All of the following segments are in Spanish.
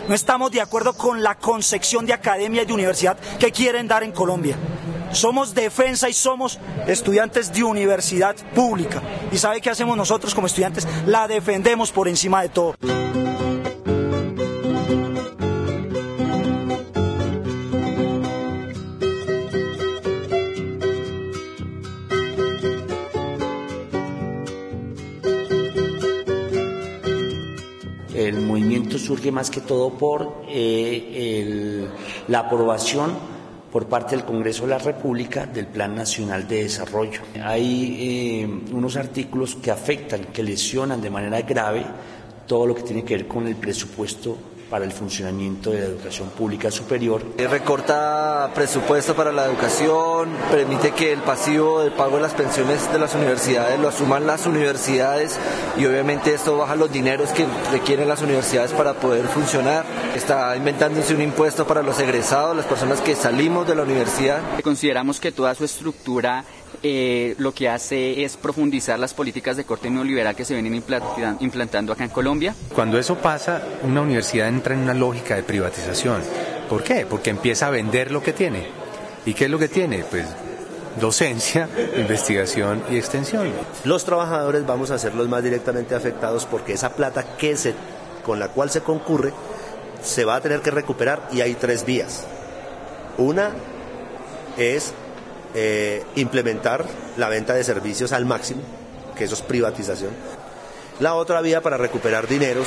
no estamos de acuerdo con la concepción de academia y de universidad que quieren dar en Colombia. Somos defensa y somos estudiantes de universidad pública. ¿Y sabe qué hacemos nosotros como estudiantes? La defendemos por encima de todo. El movimiento surge más que todo por la aprobación por parte del Congreso de la República del Plan Nacional de Desarrollo. Hay unos artículos que afectan, que lesionan de manera grave todo lo que tiene que ver con el presupuesto para el funcionamiento de la educación pública superior. Recorta presupuesto para la educación, permite que el pasivo del pago de las pensiones de las universidades lo asuman las universidades y obviamente esto baja los dineros que requieren las universidades para poder funcionar. Está inventándose un impuesto para los egresados, las personas que salimos de la universidad. Consideramos que toda su estructura lo que hace es profundizar las políticas de corte neoliberal que se vienen implantando acá en Colombia. Cuando eso pasa, una universidad entra en una lógica de privatización. ¿Por qué? Porque empieza a vender lo que tiene. ¿Y qué es lo que tiene? Pues docencia, investigación y extensión. Los trabajadores vamos a ser los más directamente afectados porque esa plata con la cual se concurre se va a tener que recuperar y hay 3 vías. Una es implementar la venta de servicios al máximo, que eso es privatización. La otra vía para recuperar dineros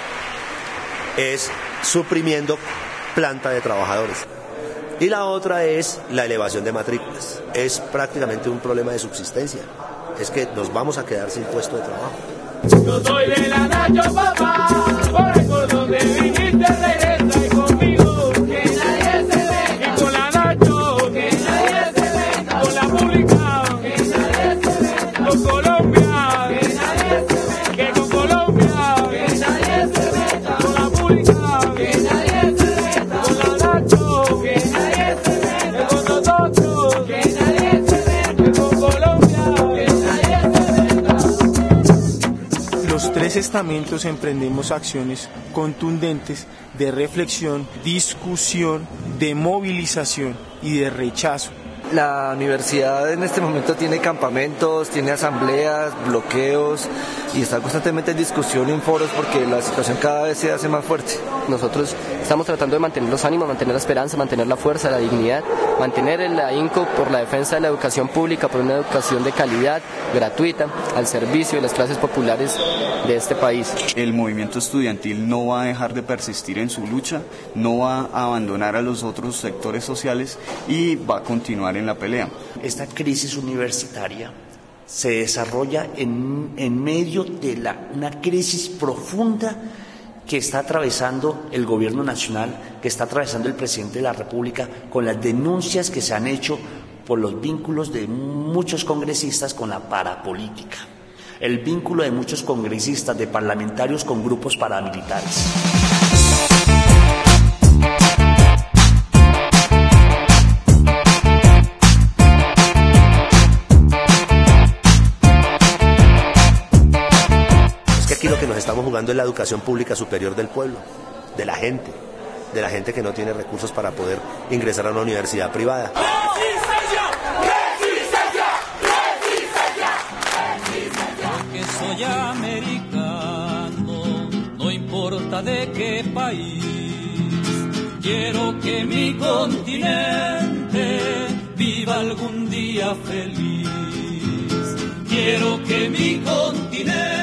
es suprimiendo planta de trabajadores. Y la otra es la elevación de matrículas. Es prácticamente un problema de subsistencia. Es que nos vamos a quedar sin puesto de trabajo. Yo soy de la Nacho, papá, por el cordón de viniste, regresa y conmigo, que nadie se venga. Y con la Nacho, que nadie se venga. Con la pública, que nadie se venga. Con Colombia, que nadie se venga. Que con Colombia, que nadie se venga. Con la pública, que nadie se venga. Con la Nacho, que nadie se venga. Con nosotros, que nadie se venga. Con Colombia, que nadie se venga. Los 3 estamentos emprendemos acciones contundentes de reflexión, discusión, de movilización y de rechazo. La universidad en este momento tiene campamentos, tiene asambleas, bloqueos y está constantemente en discusión y en foros porque la situación cada vez se hace más fuerte. Nosotros estamos tratando de mantener los ánimos, mantener la esperanza, mantener la fuerza, la dignidad, mantener el ahínco por la defensa de la educación pública, por una educación de calidad, gratuita, al servicio de las clases populares de este país. El movimiento estudiantil no va a dejar de persistir en su lucha, no va a abandonar a los otros sectores sociales y va a continuar en la pelea. Esta crisis universitaria se desarrolla en medio de una crisis profunda que está atravesando el gobierno nacional, que está atravesando el presidente de la República, con las denuncias que se han hecho por los vínculos de muchos congresistas con la parapolítica, el vínculo de muchos congresistas, de parlamentarios con grupos paramilitares. Aquí lo que nos estamos jugando es la educación pública superior del pueblo, de la gente que no tiene recursos para poder ingresar a una universidad privada. ¡Resistencia! ¡Resistencia! ¡Resistencia! Porque soy americano, no importa de qué país, quiero que mi continente viva algún día feliz, quiero que mi continente